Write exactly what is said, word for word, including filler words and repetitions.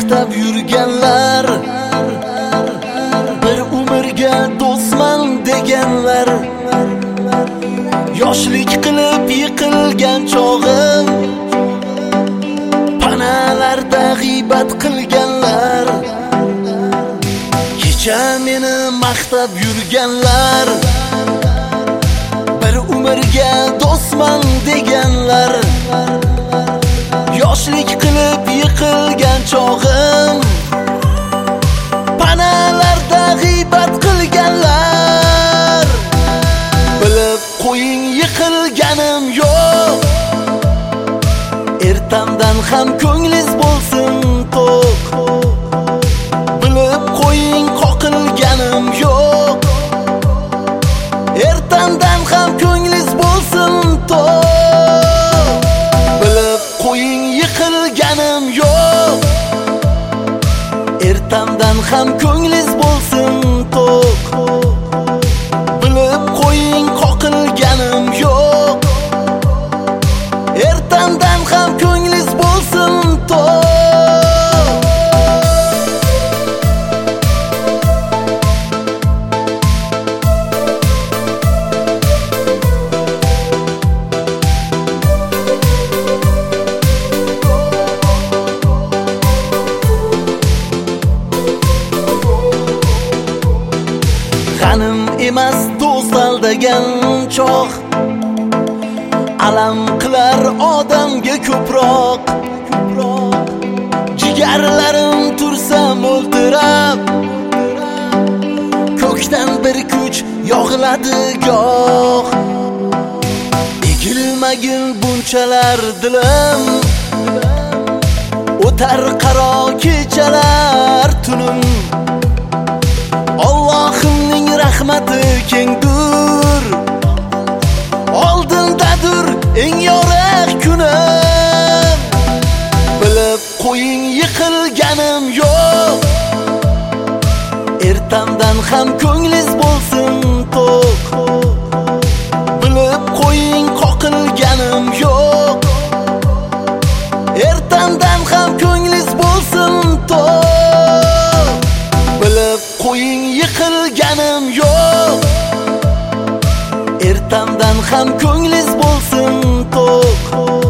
maqtab yurganlar, bir umrga do'stman deganlar, yoshlik qilib yiqilgan chog'im, panalarda g'iybat qilganlar, kecha meni maqtab yurganlar, bir umrga do'stman deganlar, yoshlik qilib yiqilgan chog'im, panalarda g'iybat qilganlar. Bilib qo'ying, yiqilganim yo'q, ertamdan ham ko'nglingiz bo'lsin to'q. Bilib qo'ying, qoqilganim yo'q, ertamdan ham ko'nglingiz bo'lsin to'q. Bilib qo'ying, yiqilganim yo'q, ertamdan ham ko'nglingiz bo'lsin to'q. Bilib qo'ying, qoqilganim yo'q, ertamdan ham ko'nglingiz bo'lsin to'q. G'anim emas do'st aldagan choq, alam qilar odamga ko'proq. Jigarlarim tursa mo'ltirab, ko'kdan bir kuch yog'iladi goh. Egilmagin bunchalar dilim, o'tar qaro kechalar tunim. Allohimning rahmati kengdur, oldindadir eng yorug' kunim. Bilib qo'ying, yiqilganim yo'q, ertamdan ham ko'nglingiz bo'lsin to'q. Bilib qo'ying, qoqilganim yo'q, ertamdan ham ko'nglingiz bo'lsin to'q. Bilib qo'ying, yiqilganim yo'q, ertamdan ham ko'nglingiz bo'lsin to'q.